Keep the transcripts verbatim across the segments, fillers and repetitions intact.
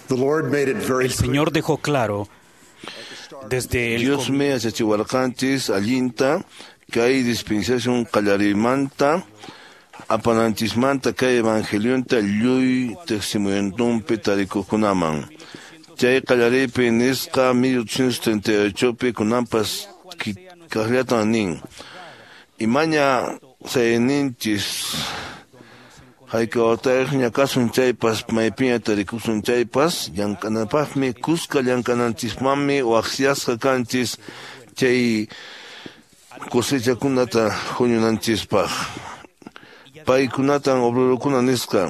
The Lord made it very El Señor dejó claro desde el Dios me achachihualcantis allinta que hay dispensación callarimanta apanantismanta que hay evangelionta lluy testimoniantumpe tarikukunaman. Chay callaripe nesca mil ochocientos treinta y ocho pe kunampas kahriatanin. Imaña saeninchis haykawatayq ñakasun chaypas maypiña tarikusun chaypas llankanapaqmi kuska llankananchikmanmi waqsiyasqa kanchis chay cosechakunata huñunanchispaq paykunatan obrerukuna nisqa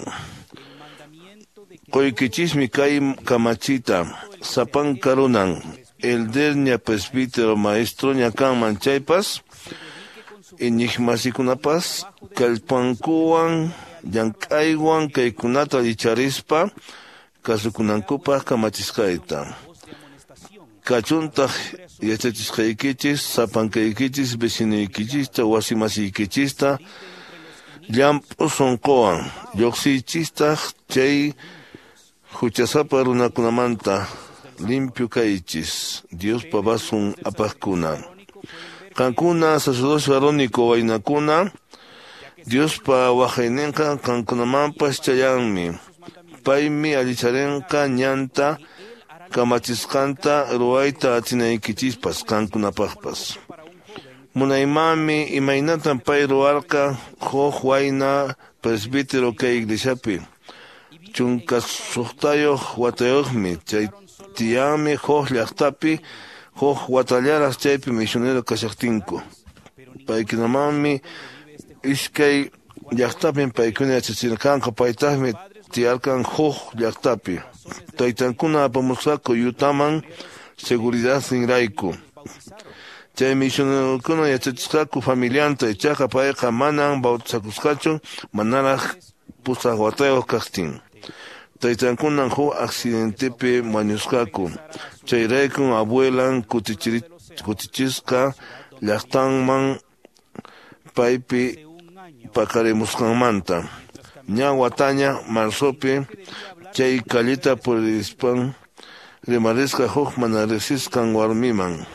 qoykichismi kay kamachita sapan karunan elderña presbítero maestro ñakanman chaypas iñiqmasikunapas kallpankuwan llank'aywan kaykunata licharispa kasukunankupaq kamachisqayta kachuntaq yachachisqaykichis sapankaykichis vecinuykichista wasimasiykichista llamp'u sunquwan lluqsiychistaq chay huchasapa runakunamanta limpio kaychis Diospa basun apaqkuna qankuna sacerdocio arónico waynakuna Diospa waqayninqa qankunamanpas chayanmi paymi allicharinqa ñanta kamachisqanta ruwayta atinaykichispas qankunapaqpas munaymami imaynatan pay ruwarqa huk wayna presbítero kay iglesiapi chunka suqtayuq watayuqmi chay tiyanmi huk llaqtapi huk watallaraq chaypi misionero kashaqtinku paykunamanmi iskay llaqtapin paykuna yachachirqanqa paytaqmi tiyarqan huk llaqtapi taytankuna apamusqaku yutaman seguridad ninrayku chay misionerokuna yachachisqaku familianta ichaqa payqa manan bautizakusqachu manaraq pusaq watayuq kaqtin taytankunan huk accidentepi wañusqaku chayrayku abuelan kutichisqa llaqtanman paypi paqarimusqanmanta ña wataña marzopi chay kallita purispan rimarisqa huk mana resisqan warmiman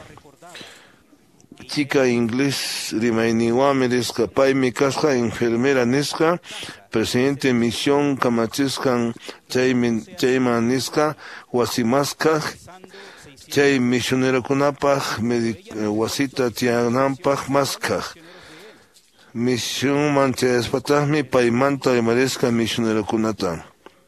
chica inglés rimayninwanmi risqa paymi kasqa enfermera nisqa presidente misión kamachisqan chaymi chayman nisqa wasimasqa chay misionerokunapaq wasita tiyananpaq masqaq misión chayaspatajmi paymanta rimarisqa misionerokunata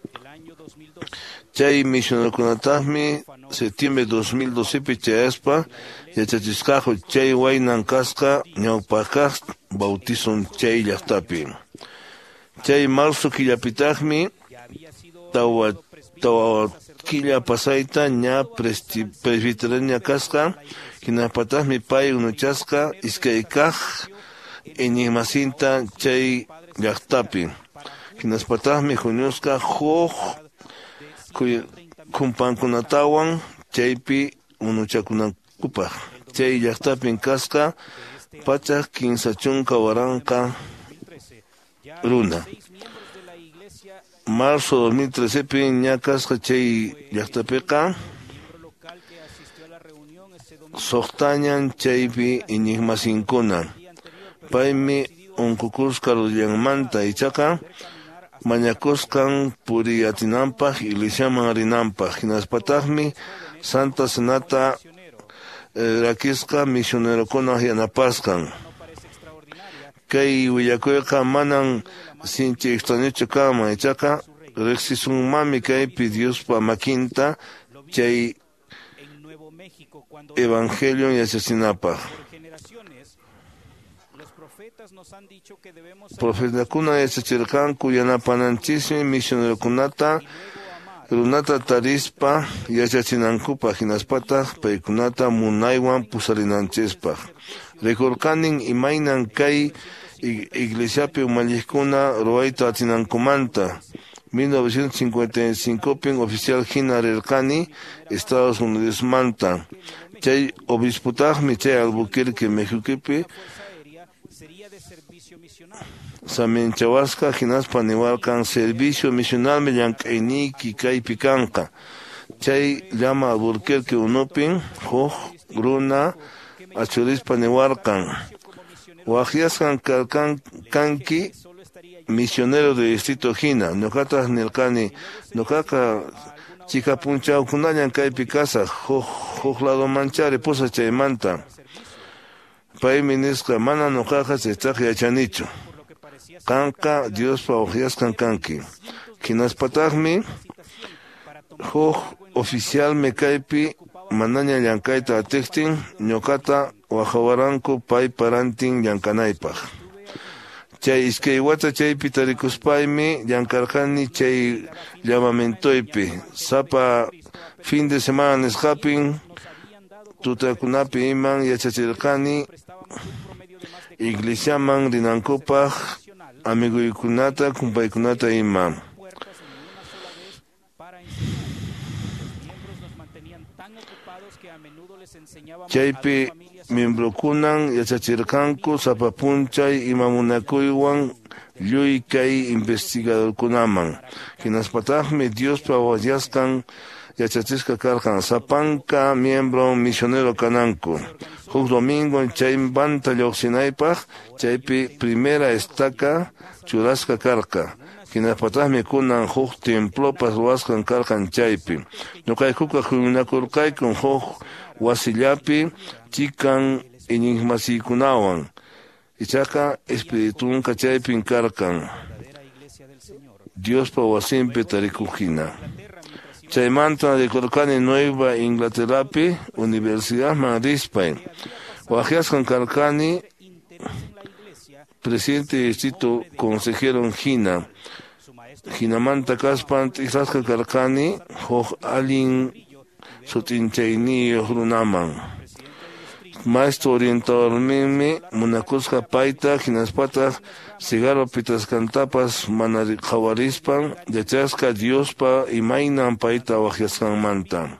chay misionerokunatajmi septiembre dos mil doce pi chayaspa yachachisqaku chay waynan kasqa ñawpaqaq bautizon chay llaqtapi chay marzo killapitajmi tawa tawa killa pasayta ña presbitereña kasqa hinapatajmi pay unuchasqa iskaykaq iñimasinta chay llaqtapi hinaspatajmi huñusqa huk kumpankunatawan chaypi unuchakunankupaq chay llaqtapin kasqa pachaq kinsa chunka waranqa runa marzo dos mil trece pi ña kasqa chay llaqtapiqa suqtañan chaypi iñiqmasinkuna paymi unkukusqa rullanmanta ichaqa mañakusqan puriyatinanpaq iglesiaman rinanpaq hinaspatajmi Santa Senata eh, rakisqa misionerokuna yanapasqan kay willakuyqa manan sinchi extrañuchu kanman ichaqa riqsisunmanmi kaypi Diospa makinta chay evangelio yachachinapaq profetakuna yachachirqanku yanapananchismi misionerokunata runata tarispa yachachinankupaq hinaspataq paykunata munaywan pusarinanchispaq rikurqanin imaynan kay iglesiapi umalliqkuna ruwayta atinankumanta mil novecientos cincuenta y cinco pin oficial hina rirqani Estados Unidos manta chay obisputaqmi chay Albuquerque Mexicopi Saminchawasqa hinaspa niwarqan servicio misional llank'ayniyki kaypi kanqa chay llama Alburquerque unupin huk runa achurispa niwarkan wajiaskan kalkan kanki misionero de distrito Hina nokata nilkani nokaka chica punchao kunayan kaypi kasa huk huk lado manchari pusa chaymanta pay minisqa mana nokaka chaytaq yachanichu kanka Diospa wajiaskan kanki kinaspataqmi huk oficial me kaypi manaña llankayta atextin ñokata wajawaranku pay parantin llankanaypaq chay iskay wata chaypi tarikuspaymi llankarqani chay llamamentoypi sapa fin de semana nisqapin tutakunapi iman yachachirqani iglesiaman rinankupaq amiguykunata kumpaykunata iman chaypi miembrokunan yachachirqanku sapapunchay imamunakuywan lluy kay investigadorkunaman hinaspataqmi Diospa wayasqan yachachisqa karqan sapanka miembro misionero kananku huk domingo chaymanta lluqsinaypaq chaypi primera estaca churasqa karqa hinaspataqmi kunan huk templopas ruwasqan karqan chaypi ñuqaykuqa huñunakurqaykun huk wasillapi chikan iñiqmasiykunawan ichaqa espiritunqa chaypin karqan Diospa wasinpi tarikuqhina chaymanta rikurqani Nueva Inglaterrapi universidadman rispay wajiasqan karqani presidente de distrito consejero hina hinamanta kaspan t'isasqa karqani huk allin sutinchayniyuq runaman maestro orientadormi munakusqa payta hinaspataq cigarro pitasqantapas mana qawarispan yachasqa Diospa imaynan payta wajiasqanmanta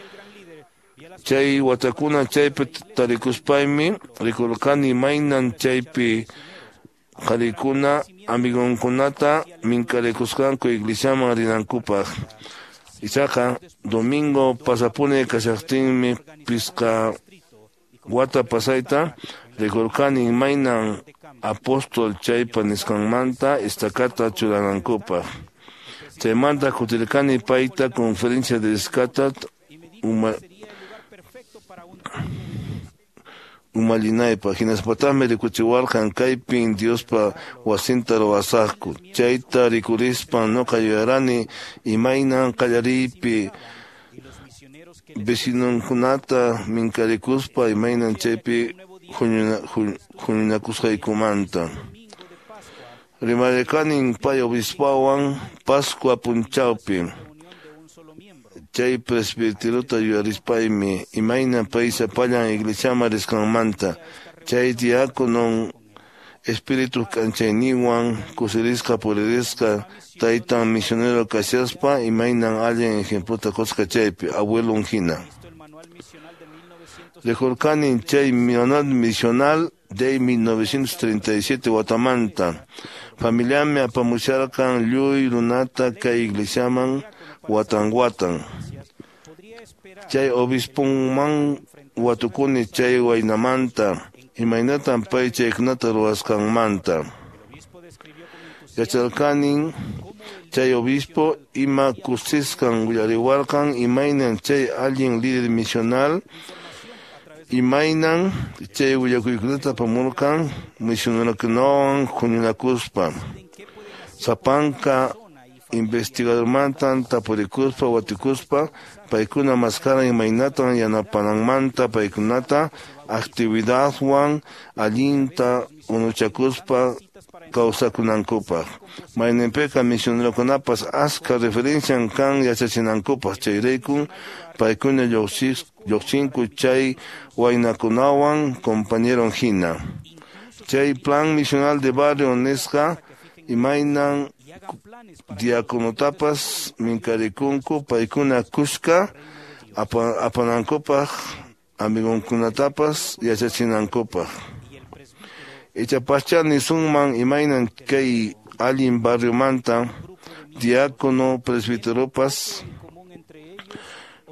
chay watakuna chaypi tarikuspaymi rikurqani imaynan chaypi qarikuna amigunkunata minkarikusqanku iglesiaman rinankupaq ichaqa domingo pasapune kashaqtinmi pisqa wata pasayta rikurqani imaynan apóstol chaypa nisqanmanta istakata churanankupaq chaymanta kutirqani payta conferencia de rescate uma umallinaypaq hinaspataqmi rikuchiwarqan kaypin Diospa wasinta ruwasaqku chayta rikurispan ñuqa yuyarani imaynan qallariypi vecinonkunata minkarikuspa imaynan chaypi huñunakusqaykumanta rimarikanin pay obispawan Pascua punchawpi chay presbiteruta yuyarispaymi imayna pay sapallan iglesiaman risqanmanta chay diáconon espíritu k'anchayniwan kusirisqa puririsqa taytan misionero kashaspa imaynan allin ejempluta qusqa chaypi abuelon hina rikurqani chay manual misional de mil novecientos treinta y siete watamanta familiarmi apamusharqan lluy runata kay iglesiaman watan watan chay obispoman watukuni chay waynamanta imaynatan pay chaykunata ruwasqanmanta yacharqanin chay obispo ima kusisqan willariwarqan imaynan chay allin líder misional imaynan chay willakuykunata apamurqan misionerokunawan huñunakuspa sapanka investigadormantan tapurikuspa watikuspa paykuna maskaran imaynatan yanapananmanta paykunata actividadwan allinta unuchakuspa kawsakunankupaq mayninpiqa misionerokunapas asqa referencian kan yachachinankupaq chayrayku paykuna lluqsinku chay waynakunawan compañeron hina chay plan misional de barrio nisqa imaynan diaconotapas minkarikunku paykuna kushka apanankupaq amigunkunatapas yachachinankupaq ichapaschani sunman imaynan kay allin barriomanta diácono presbiteropas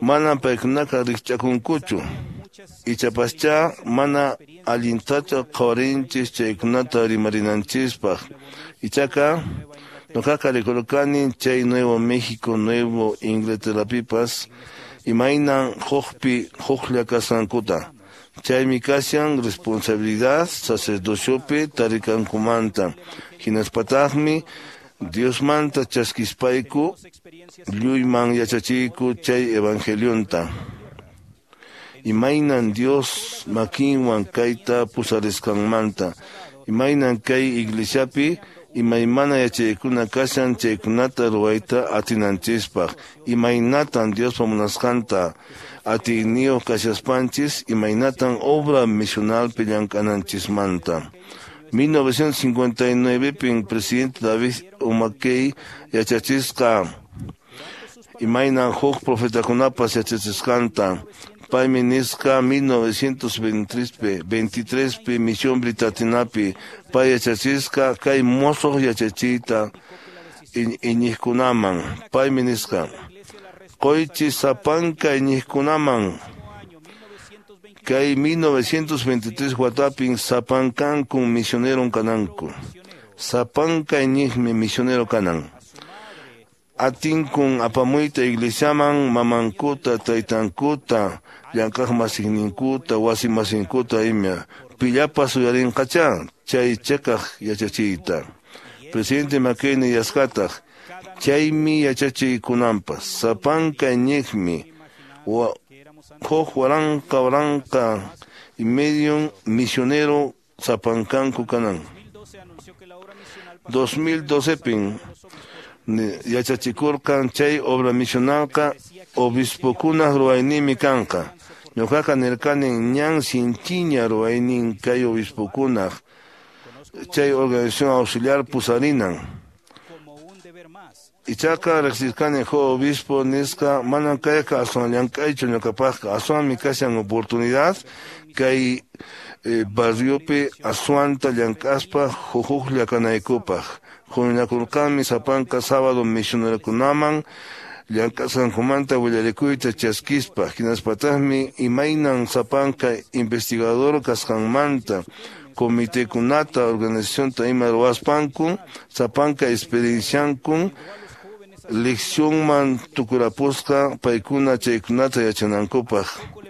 mana paykunaka rikchakunkuchu. Ichapascha mana allintacha qhawarinchis chaykunata rimarinanchispaq. Ichaka nukaka rikurkani chay Nuevo México, Nuevo Inglaterrapipas imaynan huqpi huqlla kasankuta. Chaymi kashan responsabilidad sacerdociopi tarikankumanta. Hinaspataqmi Dios manta chaskispayku lluyman yachachiku chay evangelionta. Imaynan Dios makinwan kayta pusariskanmanta. Imaynan kay iglesiapi imaymana yachaykuna kashan chaykunata ruwayta atinanchispaq. Imaynatan Dios pamunasqanta atiniyuq kashaspanchis imaynatan obra misional pillankananchismanta. mil novecientos cincuenta y nueve pin presidente David Umakey yachachisqa imaynan huk profetakunapas yachachisqanta. Paymi nisqa mil novecientos veintitrés pi misión Britatinapi pay yachachisqa kay mosoq yachachiyta iñiqkunaman. Paymi nisqa qoychi sapanka iñiqkunaman kay mil novecientos veintitrés watapin sapankankun misionero kananku. Sapanka iñiqmi misionero kanan. Atinkun apamuyta iglesiaman mamankuta, taytankuta, llankaq masinninkuta, wasi masinkuta imya. Pillapas uyarinqacha, chay chakaq yachachiyta. Presidente Makeni yaskataq, chaymi yachachiykunanpas. Sapanka iñiqmi, huk waranqa waranqa y medio misionero sapankanku kanan. dos mil doce pin yachachikurkan chay obra misionalqa obispokuna ruwaynimi kanqa. Ñuqaqa nirkanin ñan sinchiña ruwaynin kay obispokunaq chay organización auxiliar pusarinan. Ichaqa riqsirkani huk obispo nisqa manan kayqa aswan llank'aychu ñuqapaqqa. Aswanmi kashan oportunidad kay eh, barriopi aswanta llank'aspa huquqlla kanaykupaq. Huñakurqanmi sapanka sábado misionerokunaman llank'asqankumanta willarikuyta chaskispa. Hinaspataqmi imaynan sapanka investigador kasqanmanta comitekunata organizacionta ima ruwaspankun sapanka experienciankun leccionman tukurapusqa paykuna chaykunata yachanankupaq.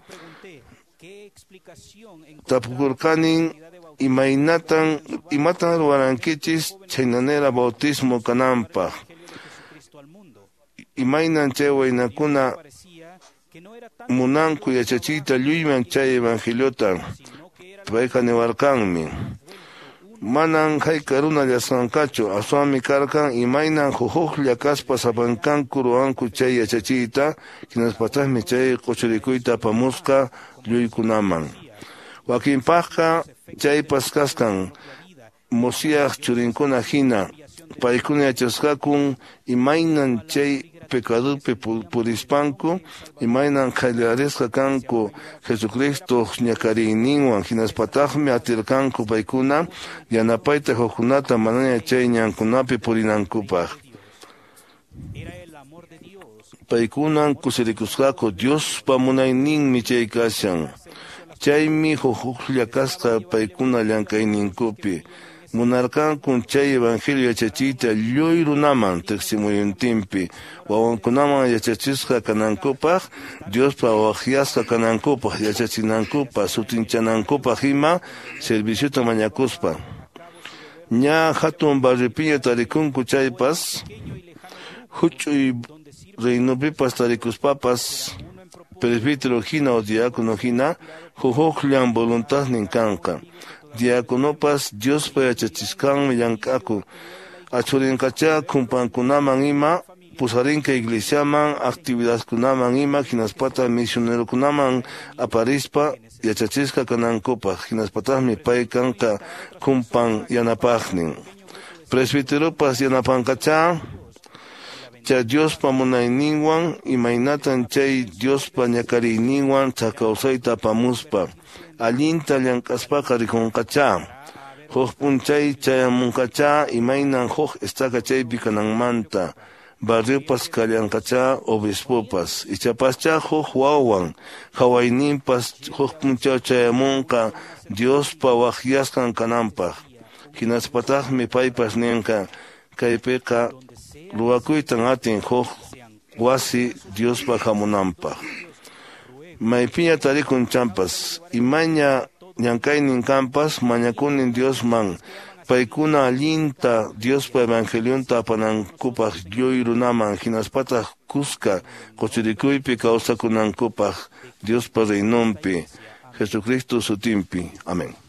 Tapukurqanin imaynatan imatan ruwarankichis chaynanera bautismo kananpaq. Imaynan chay waynakuna munanku yachachiyta lluyman chay evangeliota payqa niwarqanmi. Manan hayka runa llasqanqachu, aswanmi karqan imaynan huquqlla kaspa sapankanku ruwanku chay yachachiyta, hinaspataqmi chay quchurikuyta apamusqa lluykunaman. Wakinpaqqa chaypas kasqan musiyaq churinkuna hina, paykuna yachasqakun imaynan chay pecadorpi purispanku, imaynan qayllarisqa kanku Jesucristo ñakariyninwan, hinaspataqmi atirkanku paykuna yanapayta hukkunata manaña chay ñankunapi purinankupaq. Paykunan kusirikusqaku Diospa munayninmi chay kashan. Chaymi huquqlla kasqa paykuna llankayninkupi. Munarkankun chay evangelio yachachiyta lluy runaman taqsimuyuntinpi. Wawankunaman yachachisqa kanankupaq, Diospa waqyasqa kanankupaq, yachachinankupaq, sutinchanakupaq ima serviciota mañakuspa. Ña hatun barripiña tarikunku chaypas, huch'uy reynupipas tarikuspapas, presbítero hina o diácono hina, huquqllan voluntadnin kanqa. Diáconopas Diospa yachachisqanmi llank'aku. Achurinqacha kumpankunaman ima, pusarinqa iglesiaman, actividadkunaman ima, hinaspata misionerokunaman aparispa yachachisqa kanankupaq. Hinaspataqmi pay kanqa kumpan yanapaqnin. Presbiteropas yanapanqacha, chay Diospa munayninwan imaynatan chay Diospa ñakariyninwan chakawsayta apamuspa. Allinta llank'aspaqa rikunqacha. Huk p'unchay chayamunqacha imaynan huk estaqa chaypi kananmanta. barriopas kallankacha obispopas, ichapascha huk wawan, hawayninpas huk punchaw chayamunqa Diospa waqyasqan kananpaq. Hinaspataqmi paypas ninqa, kaypiqa ruwakuytan atin huk wasi Diospa hamunanpaq. Maypiña tarikun champas, imaña ñankaynin kampas mañakunin Diosman, paykuna allinta Diospa evangelionta apanankupaq lluy runaman hinaspataq kuska quchirikuypi kawsakunankupaq Diospa reynonpi, Jesucristo sutinpi. Amén.